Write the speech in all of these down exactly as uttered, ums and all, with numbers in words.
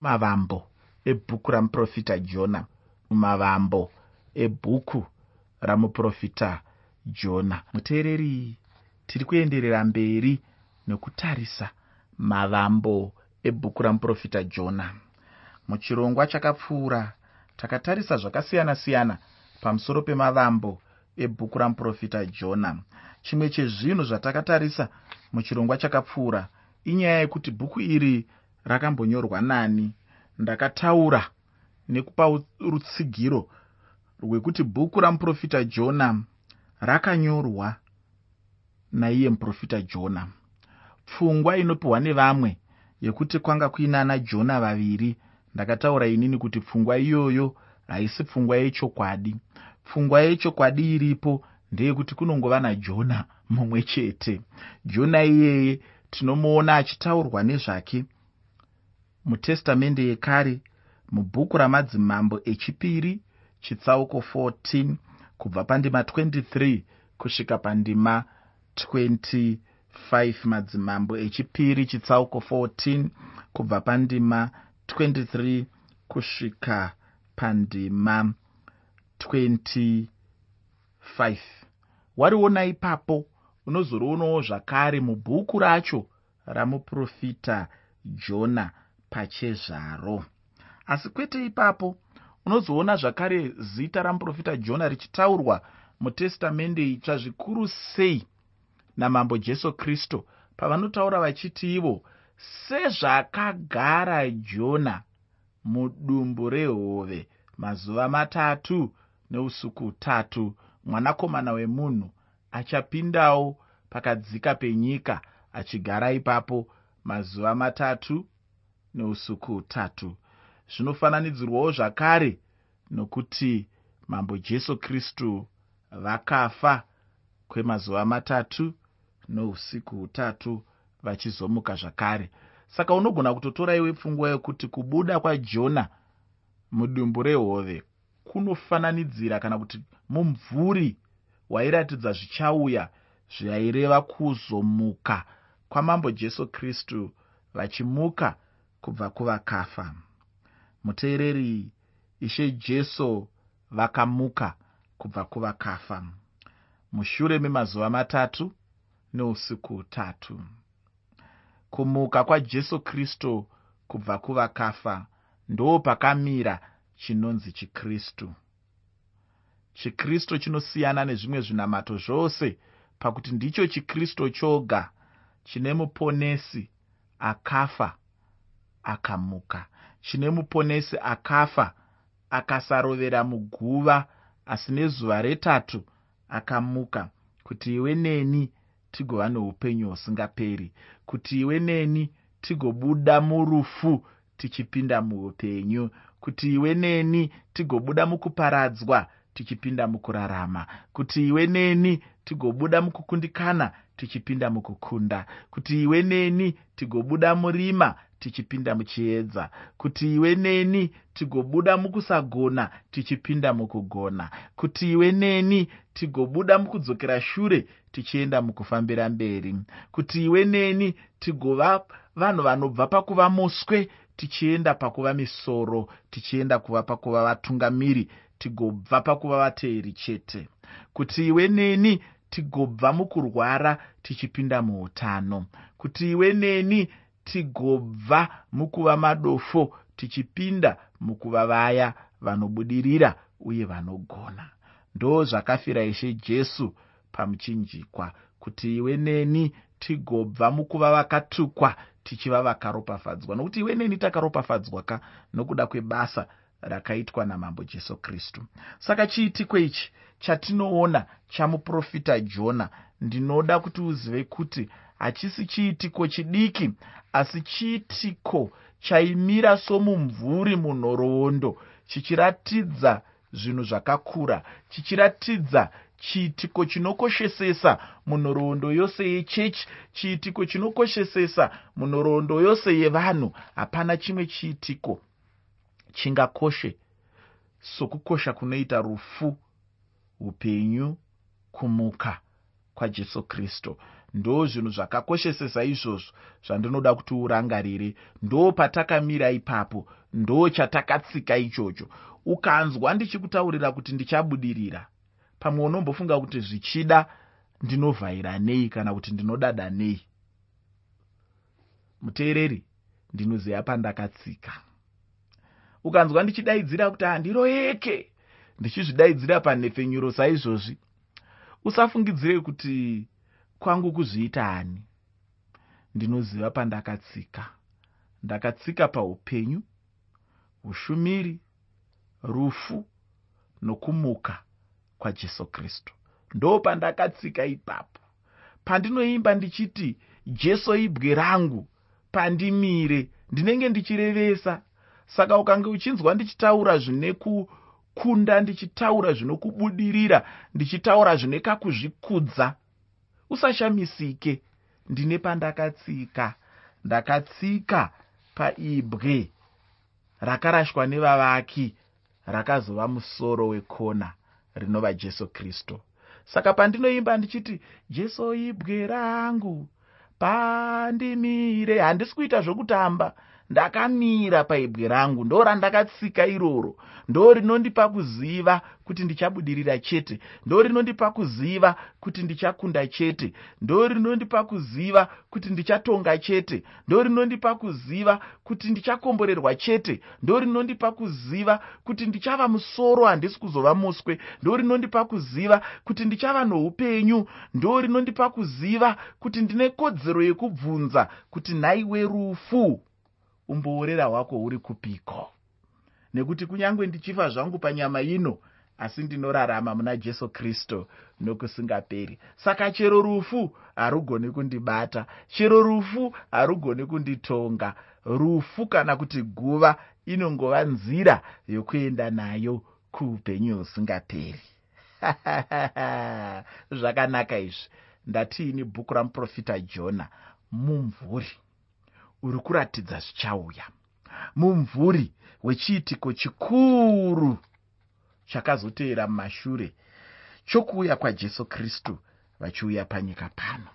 mavambo ebhuku ramuprofita Jona. Mavambo ebhuku ramuprofita Jona. Muteereri, tiri kuenderera mberi nekutarisa mavambo ebhuku ramuprofita Jona. Muchirongwa chakapfuura takatarisa zvakasiyana siyana pamusoro pemavambo ebhuku ramuprofita Jona. Chimwe chezvinhu zvatakatarisa muchirongwa chakapfuura inyaya yekuti bhuku iri rakambonyorwa nani. Ndakataura nekupa rutsigiro rwekuti bhuku ramuprofita Jona rakanyorwa naiye muprofita Jona. Pfungwa inopiwa nevamwe yekuti kwanga kuinana Jona vaviri, ndakataura inini kuti pfungwa iyoyo haisi pfungwa yechokwadi. Pfungwa yechokwadi iripo ndeyekuti kunongova naJona mumwe chete. Jona iyeye tinomuona achitaurwa nezvake mutestamende yekare mubhuku ramadzimambo echipiri chitsauko fourteen kubva pandima twenty-three kusvika pandima twenty-five. Madzimambo echipiri chitsauko fourteen kubva pandima twenty-three kusvika pandima twenty-five. Wariona ipapo unozoroonawo zvakare mubhuku racho ramuprofita Jona pachezvaro. Asi kwete ipapo, unozoona zvakare zita ramuprofita Jona richitaurwa mutestamende itsva zvikuru sei namambo Jesu Kristu pavanotaura vachiti ivo, sezvakagara Jona mudumbu rehove mazuva matatu neusiku hutatu, mwanakomana wemunhu achapindawo pakadzika penyika achigara ipapo mazuva matatu neusiku hutatu. Zvinofananidzirwawo zvakare nokuti mambo Jesu Kristu vakafa kwemazuva matatu neusiku hutatu vachizomuka zvakare. Saka unogona kutotora iwe pfungwa yekuti kubuda kwaJona mudumbu rehove kunofananidzira kana kuti mumvuri wairatidza zvichauya zvaireva kuzomuka kwamambo Jesu Kristu vachimuka kubva kuvakafa. Muteereri, Ishe Jesu vakamuka kubva kuvakafa mushure memazuva matatu neusiku hutatu. Kumuka kwaJesu Kristu kubva kuvakafa ndo pakamira chinonzi chiKristu. ChiKristu chinosiyana nezvimwe zvinamato zvose pakuti ndicho chiKristu choga chine muponesi akafa akamuka, chine muponesi akafa akasarovera muguva, asi nezuva retatu akamuka, kuti iwe neni tigova noupenyu husingaperi, kuti iwe neni tigobuda murufu tichipinda muupenyu, kuti iwe neni tigobuda mukuparadzwa tichipinda mukurarama, kuti iwe neni tigobuda mukukundikana tichipinda mukukunda, kuti iwe neni tigobuda murima tichipinda muchiedza, kuti iwe neni tigobuda mukusagona tichipinda mukugona, kuti iwe neni tigobuda mukudzokera shure tichienda mukufambira mberi, kuti iwe neni tigova vanhu vanobva pakuva muswe tichienda pakuva misoro, tichienda kuva pakuva vatungamiri, tigobva pakuva vateeri chete, kuti iwe neni tigobva mukurwara tichipinda muutano, kuti iwe neni tigobva mukuva madofo tichipinda mukuva vaya vanobudirira uye vanogona. Ndo zvakafira Ishe Jesu pamuchinjikwa, kuti iwe neni tigobva mukuva vakatukwa tichiva vakaropafadzwa, nokuti iwe neni takaropafadzwa ka nokuda kwebasa rakaitwa namambo Jesu Kristu. Saka chiitiko ichi chatinoona chamuprofita Jona, ndinoda kuti uzive kuti hachisi chiitiko chidiki, asi chiitiko chaimira somumvuri munhoroondo, chichiratidza zvinhu zvakakura, chichiratidza chiitiko chinokoshesesa munhoroondo yose yechechi, chiitiko chinokoshesesa munhoroondo yose yevanhu. Hapana chimwe chiitiko chingakoshe sokukosha kunoita rufu, upenyu, kumuka kwaJesu Kristu. ndo zvinhu zvakakoshesesa izvozvo zvandinoda kuti urangarire. Ndo patakamira ipapo, ndo chatakatsika ichocho. Ukanzwa ndichikutaurira kuti ndichabudirira, pamwe unombofunga kuti zvichida ndinovhaira nei kana kuti ndinodada nei. Muteereri, ndinoziva pandakatsika. Ukanzwa ndichidaidzira kuti handiroyeke, ndichizvidaidzira panhefenyuro saizvozvi, usafungidzire kuti kwangu kuzviita ani. Ndinoziva pandakatsika. Ndakatsika paupenyu, ushumiri, rufu nokumuka kwaJesu Kristu. Ndo pandakatsika ipapo, pandinoimba ndichiti Jesu ibwe rangu, pandimire, ndinenge ndichirevesa. Saka ukange uchinzwa ndichitaura zvine kukunda, ndichitaura zvinokubudirira, ndichitaura zvine kakuzvikudza, usashamisike. Ndine pandakatsika. Ndakatsika paibwe rakarashwa nevavaki, rakazova musoro wekona, rinova Jesu Kristu. Saka pandinoimba ndichiti Jesu ibwe rangu, pandimire, handisi kuita zvokutamba. Ndakamira paibwe rangu, ndo randakatsika iroro. Ndo rinondipa kuziva kuti ndichabudirira chete. Ndo rinondipa kuziva kuti ndichakunda chete. Ndo rinondipa kuziva kuti ndichatonga chete. Ndo rinondipa kuziva kuti ndichakomborerwa chete. Ndo rinondipa kuziva kuti ndichava musoro, handisi kuzova muswe. Ndo rinondipa kuziva kuti ndichava noupenyu. Ndo rinondipa kuziva kuti ndine kodzero yekubvunza kuti nhaiwe rufu, umboorera hwako uri kupiko. Nekuti kunyange ndichifa zvangu panyama ino, asi ndinorarama muna Jesu Kristu nokusingaperi. Saka chero rufu harugoni kundibata, chero rufu harugoni kunditonga. Rufu kana kuti guva inongova nzira yokuenda nayo kuupenyu husingaperi. Zvakanaka izvi. Ndatiini bhuku ramuprofita Jona, mumvuri uri kuratidza zvichauya, mumvuri wechiitiko chikuru chakazoteera mumashure chokuuya kwaJesu Kristu vachiuya panyika pano.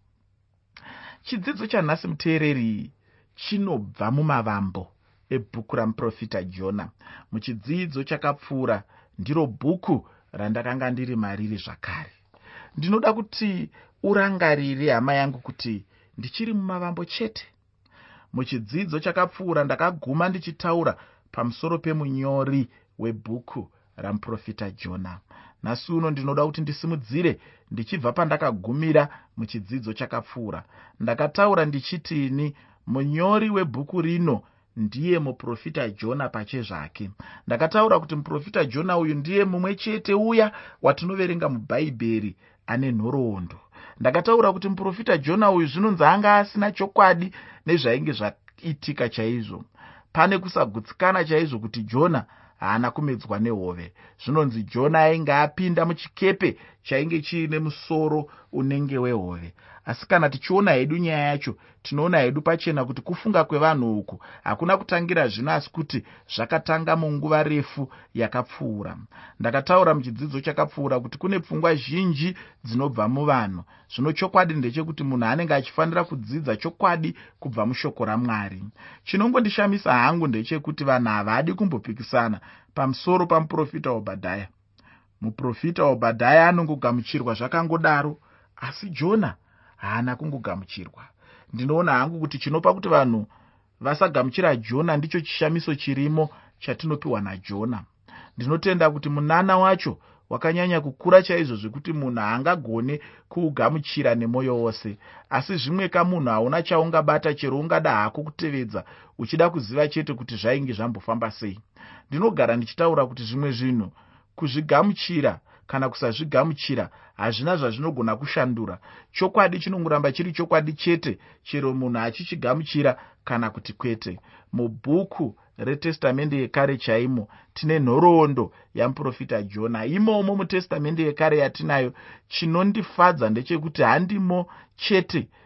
Chidzidzo chanhasi muteereri chinobva mumavambo ebhuku ramuprofita Jona. Muchidzidzo chakapfuura ndiro bhuku randakanga ndiri mariri zvakare. Ndinoda kuti urangarire hama yangu kuti ndichiri mumavambo chete. Muchidzidzo chakapfuura ndakaguma ndichitaura pamusoro pemunyori webhuku ramuprofita Jona. Nhasi uno ndinoda kuti ndisimudzire ndichibva pandakagumira muchidzidzo chakapfuura. Ndakataura ndichitini, munyori webhuku rino ndiye muprofita Jona pachezvake. Ndakataura kuti muprofita Jona uyu ndiye mumwe chete uya watinoverenga mubhaibheri ane nhoroondo. Ndakataura kuti muprofita Jona uyu zvinonzi anga asina chokwadi nezvainge zvaitika chaizvo. Pane kusagutsikana chaizvo kuti Jona haana kumedzwa nehove. Zvinonzi Jona ainge apinda muchikepe chainge chiine musoro unenge wehove. Asi kana tichiona hedu nyaya yacho, tinoona hedu pachena kuti kufunga kwevanhu uku hakuna kutangira zvino, asi kuti zvakatanga munguva refu yakapfuura. Ndakataura muchidzidzo chakapfuura kuti kune pfungwa zhinji dzinobva muvanhu. Zvino chokwadi ndechekuti munhu anenge achifanira kudzidza chokwadi kubva mushoko raMwari. Chinongondishamisa hangu ndechekuti vanhu havadi kumbopikisana pamusoro pamuprofita Obhadhaya. Muprofita Obhadhaya anongogamuchirwa zvakangodaro, asi Jona haana kungogamuchirwa. Ndinoona hangu kuti chinopa kuti vanhu vasagamuchira Jona ndicho chishamiso chirimo chatinopiwa naJona. Ndinotenda kuti munana wacho wakanyanya kukura chaizvo zvekuti munhu haangagone kuugamuchira nemwoyo wose. Asi zvimwe kamunhu hauna chaungabata chero ungada hako kutevedza uchida kuziva chete kuti zvainge zvambofamba sei. Ndinogara ndichitaura kuti zvimwe zvinhu kuzvigamuchira kana kusazvigamuchira hazvina zvazvinogona kushandura. Chokwadi chinongoramba chiri chokwadi chete, chero munhu achichigamuchira kana kuti kwete. Mubhuku retestamende yekare chaimo tine nhoroondo yamuprofita Jona. Imomo mutestamende yekare yatinayo, chinondifadza ndechekuti handimo chete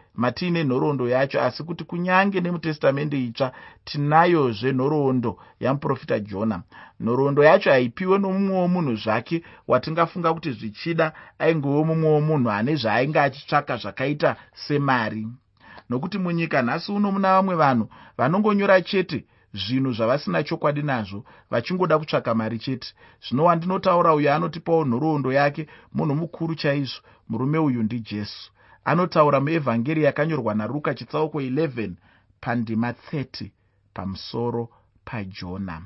matiine nhoroondo yacho, asi kuti kunyange nemutestamende itsva tinayozve nhoroondo yamuprofita Jona. Nhoroondo yacho haipiwe nomumwe womunhu zvake watingafunga kuti zvichida aingewo mumwe womunhu ane zvaainge achitsvaka zvakaita semari. Nokuti munyika nhasi uno muna vamwe vanhu vanongonyora chete zvinhu zvavasina chokwadi nazvo vachingoda kutsvaka mari chete. Zvino wandinotaura uyu anotipawo nhoroondo yake, munhu mukuru chaizvo. Murume uyu ndiJesu. Anotaura muevhangeri yakanyorwa naRuka chitsauko eleven pandima thirty pamusoro paJona.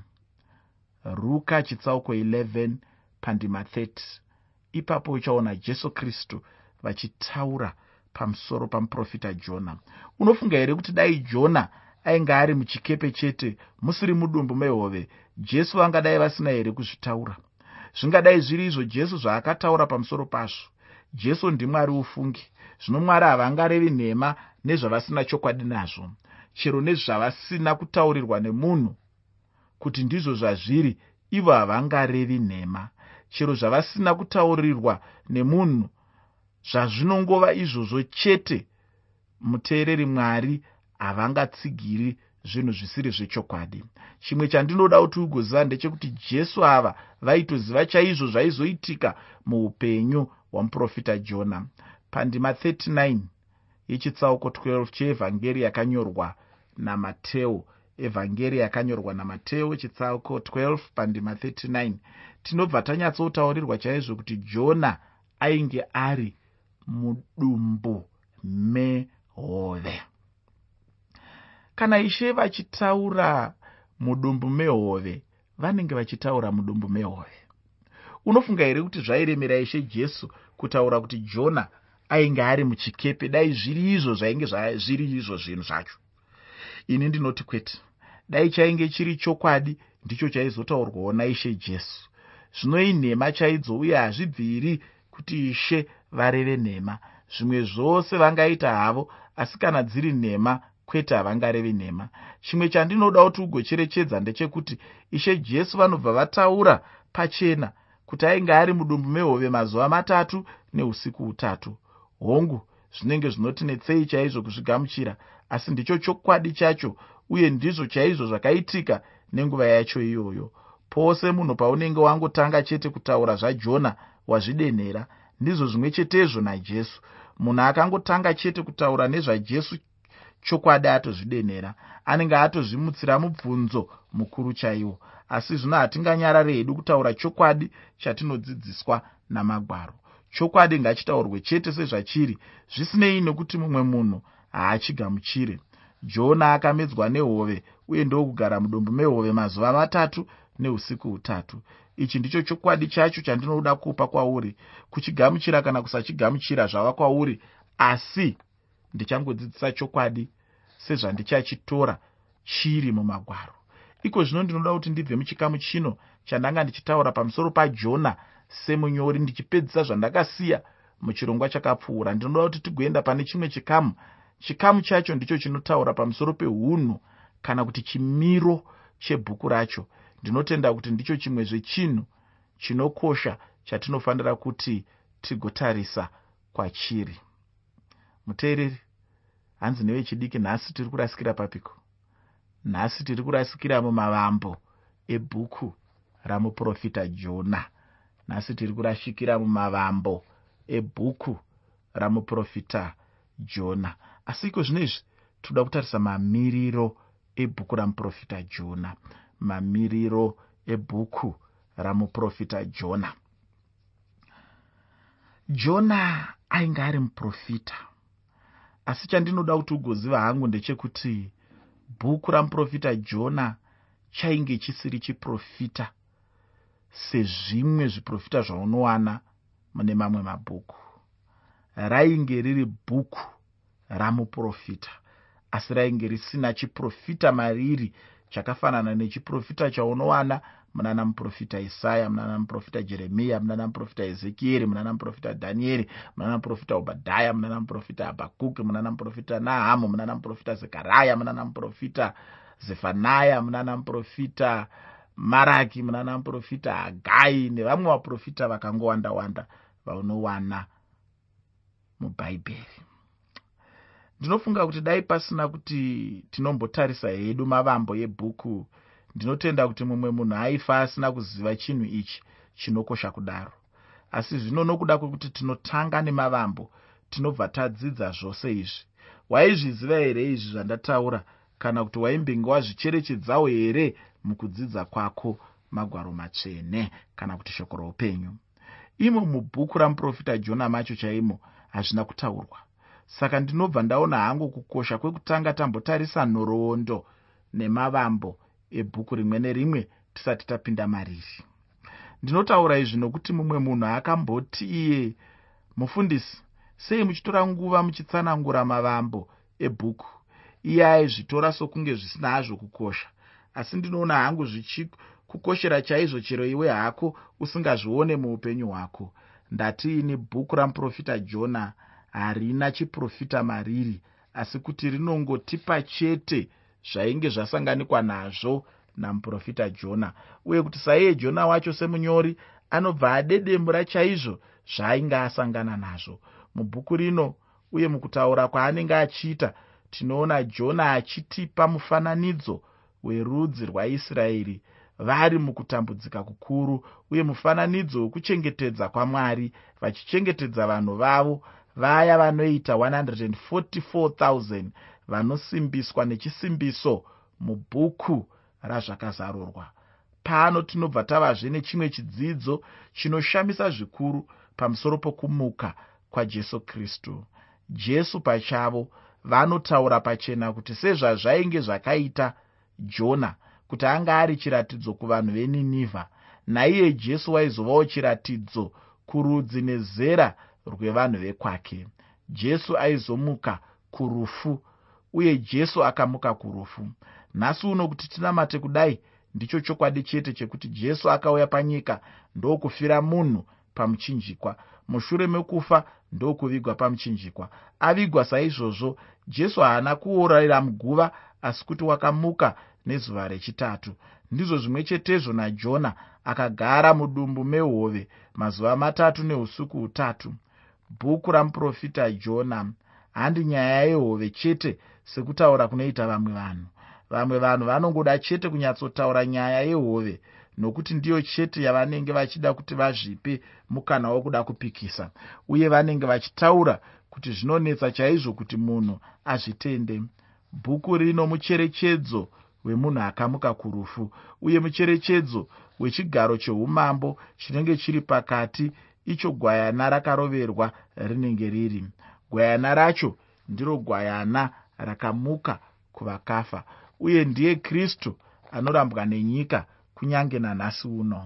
Ruka chitsauko eleven pandima thirty. Ipapo uchaona Jesu Kristu vachitaura pamusoro pamuprofita Jona. Unofunga here kuti dai Jona ainge ari muchikepe chete, musiri mudumbu mehove, Jesu vangadai vasina here kuzvitaura? Zvingadai zviri izvo Jesu zvaakataura pamusoro pazvo. Jesu ndiMwari ufungi. Zvino Mwari havangarevi nhema nezvavasina chokwadi nazvo. Chero nezvavasina kutaurirwa nemunhu kuti ndizvo zvazviri, ivo havangarevi nhema. Chero zvavasina kutaurirwa nemunhu, zvazvinongova izvozvo chete, muteereri Mwari havangatsigiri zvinhu zvisiri zvechokwadi. Chimwe chandinoda kuti ugoziva ndechekuti Jesu ava vaitoziva chaizvo zvaizoitika muupenyu hwamuprofita Jona. Pandima thirty-nine yechitsauko twelve cheevhangeri yakanyorwa naMateo, evhangeri yakanyorwa naMateo chitsauko twelve pandima thirty-nine, tinobva tanyatsotaurirwa chaizvo kuti Jona ainge ari mudumbu mehove. Kana Ishe vachitaura mudumbu mehove, vanenge vachitaura mudumbu mehove. Unofunga here kuti zvairemera Ishe Jesu kutaura kuti Jona ainge ari muchikepe, dai zviri izvo zvainge zviri izvo zvinhu zvacho? Ini ndinoti kwete. Dai chainge chiri chokwadi, ndicho chaizotaurwawo naIshe Jesu. Zvino inhema chaidzo, uye hazvibviri kuti Ishe vareve nhema. Zvimwe zvose vangaita havo, asi kana dziri nhema, kwete havangarevi nhema. Chimwe chandinoda kuti ugocherechedza ndechekuti Ishe Jesu vanobva vataura pachena kuti ainge ari mudumbu mehove mazuva matatu neusiku hutatu. Hongu, zvinenge zvinotinetsei chaizvo kuzvigamuchira, asi ndicho chokwadi chacho, uye ndizvo chaizvo zvakaitika nenguva yacho iyoyo. Pose munhu paunenge wangotanga chete kutaura zvaJona wazvidenhera. Ndizvo zvimwe chetezvo naJesu. Munhu akangotanga chete kutaura nezvaJesu chokwadi atozvidenhera, anenge atozvimutsira mubvunzo mukuru chaiwo. Asi zvino hatinganyarare hedu kutaura chokwadi chatinodzidziswa naMagwaro. Chokwadi ngachitaurwe chete sezvachiri, zvisinei nokuti mumwe munhu haachigamuchire. Jona akamedzwa nehove, uye ndokugara mudumbu mehove mazuva matatu neusiku hutatu. Ichi ndicho chokwadi chacho chandinoda kupa kwauri. Kuchigamuchira kana kusachigamuchira zvava kwauri, asi ndichangodzidzisa chokwadi sezvandichachitora chiri muMagwaro. Iko zvino ndinoda kuti ndibve muchikamu chino chandanga ndichitaura pamusoro paJona semunyori, ndichipedzisa zvandakasiya muchirongwa chakapfuura. Ndinoda kuti tigoenda pane chimwe chikamu. Chikamu chacho ndicho chinotaura pamusoro peunhu kana kuti chimiro chebhuku racho. Ndinotenda kuti ndicho chimwe zvechinhu chinokosha chatinofanira kuti tigotarisa kwachiri. Muteereri, hanzi newe chidiki, nhasi tiri kurasikira papiko? Nhasi tiri kurasikira mumavambo ebhuku ramuprofita Jona. Nhasi tiri kurashikira mumavambo ebhuku ramuprofita Jona. Asi iko zvinezvi toda kutarisa mamiriro ebhuku ramuprofita Jona. Mamiriro ebhuku ramuprofita Jona. Jona ainge ari muprofita, asi chandinoda kuti ugoziva hangu ndechekuti bhuku ramuprofita Jona chainge chisiri chiprofita sezvimwe zviprofita zvaunowana mune mamwe mabhuku. Rainge riri bhuku ramuprofita, asi rainge risina chiprofita mariri chakafanana nechiprofita chaunowana munana muprofita Isaya, munana muprofita Jeremiya, munana muprofita Ezekieri, munana muprofita Dhanieri, munana muprofita Obhadhaya, munana muprofita Habhakuki, munana muprofita Nahamu, munana muprofita Zekaraya, munana muprofita Zefanaya, munana muprofita Maraki, munana muprofita Hagai, nevamwe vaprofita vakangowanda wanda vaunowana mubhaibheri. Ndinofunga kuti dai pasina kuti tinombotarisa hedu mavambo ebhuku, ndinotenda kuti mumwe munhu aifa asina kuziva chinhu ichi chinokosha kudaro. Asi zvino nokuda kwekuti tinotanga nemavambo, tinobva tadzidza zvose izvi. Waizviziva here izvi zvandataura, kana kuti waimbenge wazvicherechedzawo here mukudzidza kwako magwaro matsvene kana kuti shoko roupenyu? Imo mubhuku ramuprofita Jona macho chaimo hazvina kutaurwa. Saka ndinobva ndaona hangu kukosha kwekutanga tambotarisa nhoroondo nemavambo ebhuku rimwe nerimwe tisati tapinda mariri. Ndinotaura izvi nokuti mumwe munhu akamboti iye, mufundisi, sei muchitora nguva muchitsanangura mavambo ebhuku? Iye aizvitora sokunge zvisina hazvo kukosha, asi ndinoona hangu zvichikukoshera chaizvo chero iwe hako usingazvione muupenyu hwako. Ndati ini bhuku ramuprofita Jona harina chiprofita mariri, asi kuti rinongotipa chete zvainge zvasanganikwa nazvo namuprofita Jona, uye kuti saiye Jona wacho semunyori anobva adedemura chaizvo zvaainge asangana nazvo mubhuku rino. Uye mukutaura kwaanenge achiita, tinoona Jona achitipa mufananidzo werudzi rwaIsraeri vari mukutambudzika kukuru, uye mufananidzo wekuchengetedza kwaMwari, vachichengetedza vanhu vavo, vaya vanoita one hundred forty-four thousand vanosimbiswa nechisimbiso mubhuku razvakazarurwa. Pano tinobva tavazve nechimwe chidzidzo chinoshamisa zvikuru pamusoro pokumuka kwaJesu Kristu. Jesu pachavo vanotaura pachena kuti sezvazvainge zvakaita Jona kuti anga ari chiratidzo kuvanhu veNinivha, naiye Jesu waizovawo chiratidzo kurudzi nezera rwevanhu vekwake. Jesu aizomuka kurufu, uye Jesu akamuka kurufu. Nhasi uno kuti tinamate kudai, ndicho chokwadi chete chekuti Jesu akauya panyika ndokufira munhu pamuchinjikwa, mushure mekufa ndokuvigwa pamuchinjikwa. Avigwa saizvozvo, Jesu haana kuorera muguva, asi kuti wakamuka nezuva rechitatu. Ndizvo zvimwe chetezvo naJona akagara mudumbu mehove mazuva matatu neusiku hutatu. Bhuku ramuprofita Jona handi nyaya yehove chete sekutaura kunoita vamwe vanhu. Vamwe vanhu vanongoda chete kunyatsotaura nyaya yehove nokuti ndiyo chete yavanenge vachida kuti vazvipe mukana wokuda kupikisa, uye vanenge vachitaura kuti zvinonetsa chaizvo kuti munhu azvitende. Bhuku rino mucherechedzo wemunhu akamuka kurufu, uye mucherechedzo wechigaro cheumambo chinenge chiri pakati, icho gwayana rakaroverwa rinenge riri. Gwayana racho ndiro gwayana rakamuka kuvakafa, uye ndiye Kristu anorambwa nenyika kunyange nanhasi uno.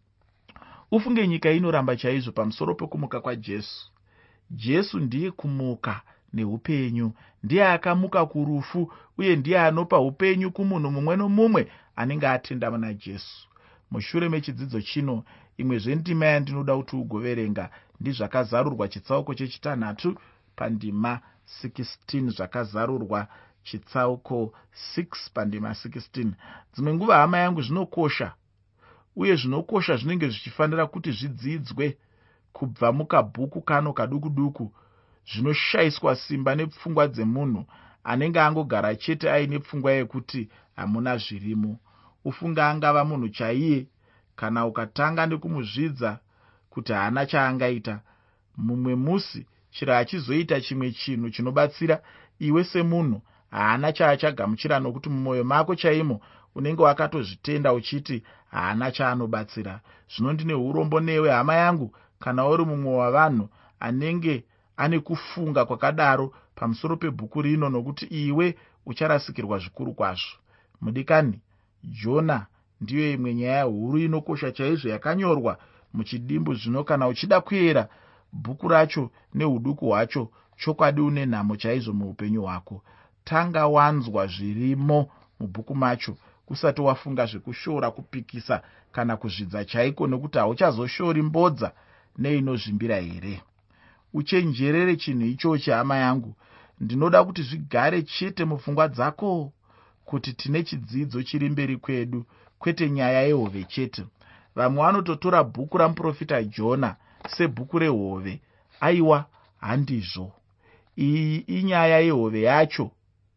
Ufunge nyika inoramba chaizvo pamusoro pokumuka kwaJesu. Jesu ndiye kumuka neupenyu, ndiye akamuka kurufu, uye ndiye anopa upenyu kumunhu mumwe nomumwe anenge atenda muna Jesu. Mushure mechidzidzo chino, imwe zvendima yandinoda kuti ugoverenga ndizvakazarurwa chitsauko chechitanhatu pandima sixteen, zvakazarurwa chitsauko six pandima sixteen. Dzimwe nguva hama yangu zvinokosha, uye zvinokosha zvinenge zvichifanira kuti zvidzidzwe kubva mukabhuku kano kaduku duku, zvinoshayiswa simba nepfungwa dzemunhu anenge angogara chete aine pfungwa yekuti hamuna zvirimo. Ufunga angava munhu chaiye, kana ukatanga nekumuzvidza kuti haana chaangaita, mumwe musi chero achizoita chimwe chinhu chinobatsira, iwe semunhu haana chaachagamuchira, nokuti mumwoyo mako chaimo unenge wakatozvitenda uchiti haana chaanobatsira. Zvino ndine urombo newe hama yangu, kana uri mumwe wavanhu anenge ane kufunga kwakadaro pamusoro pebhuku rino, nokuti iwe ucharasikirwa zvikuru kwazvo. Mudikani, Jona ndiyo imwe nyaya huru inokosha chaizvo yakanyorwa muchidimbu zvino. Kana uchida kuyera bhuku racho neuduku hwacho, chokwadi une nhamo chaizvo muupenyu hwako. Tanga wanzwa zvirimo mubhuku macho usati wafunga zvekushora, kupikisa kana kuzvidza chaiko, nokuti hauchazoshori mbodza neinozvimbira here. Uchenjerere chinhu ichochi hama yangu. Ndinoda kuti zvigare chete mupfungwa dzako kuti tine chidzidzo chiri mberi kwedu, kwete nyaya yehove chete. Vamwe vanototora bhuku ramuprofita Jona sebhuku rehove. Aiwa, handizvo. iyi inyaya yehove yacho,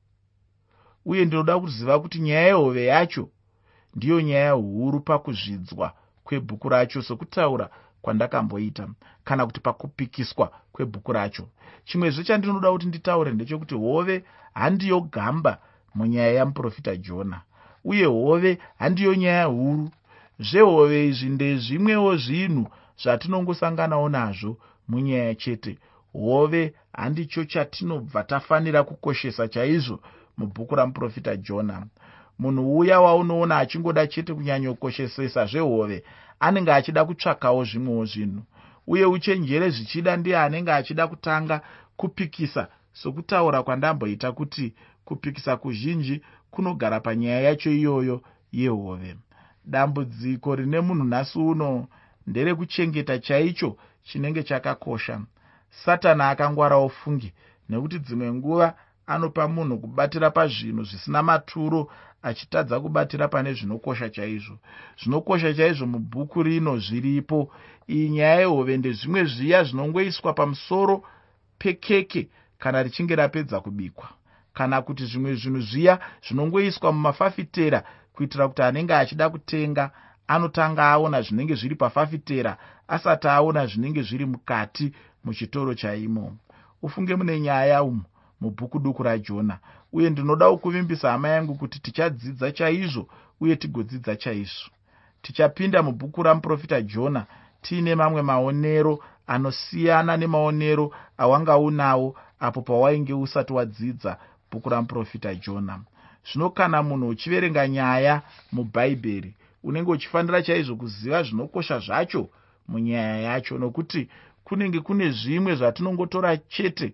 uye ndinoda kuziva kuti nyaya yehove yacho ndiyo nyaya huru pakuzvidzwa kwebhuku racho, sokutaura kwandakamboita, kana kuti pakupikiswa kwebhuku racho. Chimwezve chandinoda kuti nditaure ndechekuti hove handiyo gamba munyaya yamuprofita Jona, uye hove handiyo nyaya huru. Zvehove izvi ndezvimwewo zvinhu zvatinongosanganawo nazvo munyaya chete. Hove handicho chatinobva tafanira kukoshesa chaizvo mubhuku ramuprofita Jona. Munhu uya waunoona achingoda chete kunyanyokoshesesa zvehove anenge achida kutsvakawo zvimwewo zvinhu, uye uchenjere zvichida ndiye anenge achida kutanga kupikisa, sokutaura kwandamboita kuti kupikisa kuzhinji kunogara panyaya yacho iyoyo yehove. Dambudziko rine munhu nhasi uno nderekuchengeta chaicho chinenge chakakosha. Satana akangwarawo fungi, nekuti dzimwe nguva anopa munhu kubatira pazvinhu zvisina maturo achitadza kubatira pane zvinokosha chaizvo. Zvinokosha chaizvo mubhuku rino zviripo. Iyi nyaya yehove ndezvimwe zviya zvinongoiswa pamusoro pekeke kana richinge rapedza kubikwa, kana kuti zvimwe zvinhu zviya zvinongoiswa mumafafitera kuitira kuti anenge achida kutenga anotanga aona zvinenge zviri pafafitera asati aona zvinenge zviri mukati muchitoro chaimo. Ufunge mune nyaya umu mubhuku duku raJona, uye ndinoda kuvimbisa hama yangu kuti tichadzidza chaizvo uye tigodzidza chaizvo. Tichapinda mubhuku ramuprofita Jona tiine mamwe maonero anosiyana nemaonero awanga unawo apo pawainge usati wadzidza bhuku ramuprofita Jona. Zvino kana munhu uchiverenga nyaya mubhaibheri unenge uchifanira chaizvo kuziva zvinokosha zvacho munyaya yacho, nokuti kunenge kune zvimwe zvatinongotora chete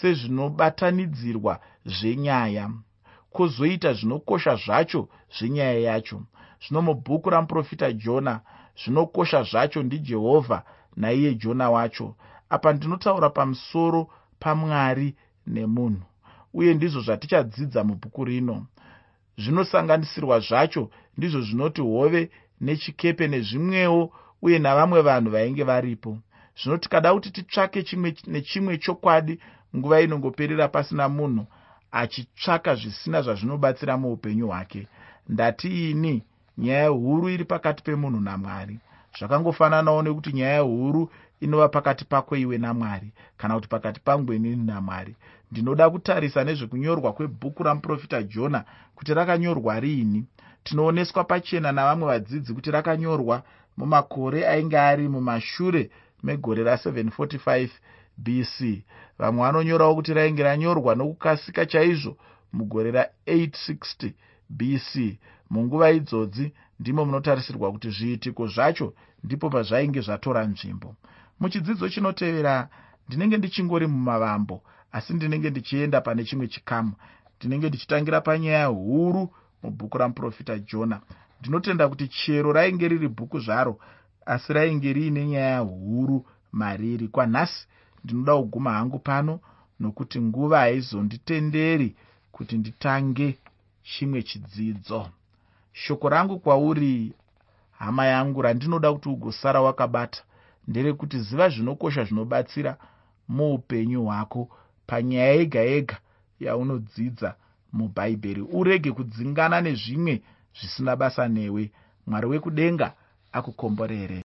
sezvinobatanidzirwa zvenyaya, kwozoita zvinokosha zvacho zvenyaya yacho. Zvino mubhuku ramuprofita Jona zvinokosha zvacho ndiJehovha naiye Jona wacho. Apa ndinotaura pamusoro paMwari nemunhu, uye ndizvo zvatichadzidza mubhuku rino. Zvinosanganisirwa zvacho ndizvo zvinoti hove nechikepe nezvimwewo, uye navamwe vanhu vainge varipo. Zvino tikada kuti titsvake chimwe nechimwe chokwadi, nguva inongoperera pasina munhu achitsvaka zvisina zvazvinobatsira muupenyu hwake. Ndati ini nyaya huru iri pakati pemunhu naMwari. Zvakangofananawo nekuti nyaya huru inova pakati pako iwe naMwari, kana kuti pakati pangu inini naMwari. Ndinoda kutarisa nezvekunyorwa kwebhuku ramuprofita Jona kuti rakanyorwa riini. Tinooneswa pachena navamwe vadzidzi kuti rakanyorwa mumakore ainge ari mumashure megore ra seven forty-five B C. Vamwe vanonyorawo kuti rainge ranyorwa nokukasika chaizvo mugore ra-eight sixty B C. Munguva idzodzi ndimo munotarisirwa kuti zviitiko zvacho ndipo pazvainge zvatora nzvimbo. Muchidzidzo chinotevera ndinenge ndichingori mumavambo, asi ndinenge ndichienda pane chimwe chikamu. Ndinenge ndichitangira panyaya huru mubhuku ramuprofita Jona. Ndinotenda kuti chero rainge riri bhuku zvaro, asi rainge riine nyaya huru mariri. Kwanhasi ndinoda kuguma hangu pano, nokuti nguva haizonditenderi kuti nditange chimwe chidzidzo. Shoko rangu kwauri, hama yangu, randinoda kuti ugosara wakabata nderekuti ziva zvinokosha zvinobatsira muupenyu hwako panyaya yega yega yaunodzidza mubhaibheri. Urege kudzingana nezvimwe zvisina basa newe. Mwari wekudenga akukomborere.